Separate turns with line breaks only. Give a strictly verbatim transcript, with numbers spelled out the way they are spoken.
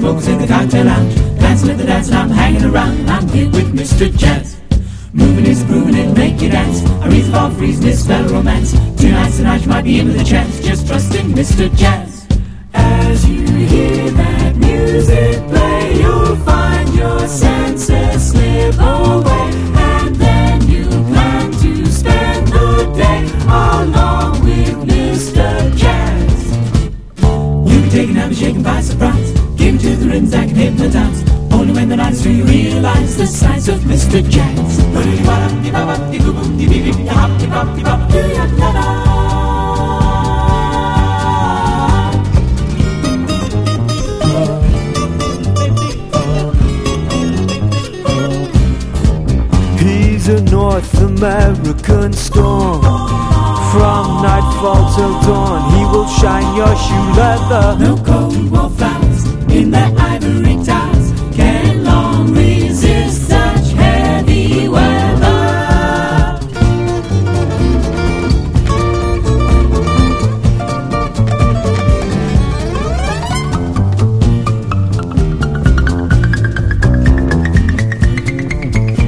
smokers in the cocktail lounge, dancing at the dance and I'm hanging around. I'm here with Mister Jazz. Moving is grooving, it'll make you dance. A reason for freezing this spell romance. Tonight, tonight you might be in with a chance. Just trust in Mister Jazz. As you hear that music play, you'll find your senses slip away, and then you plan to spend the day along with Mister Jazz. You'll be taken out and shaken by surprise, given to the rhythms that can hypnotize. Only when the night is through you realize the size of Mister Jazz.
He's a North American storm. From nightfall till dawn, he will shine your shoe leather.
No gold or flowers in that ivory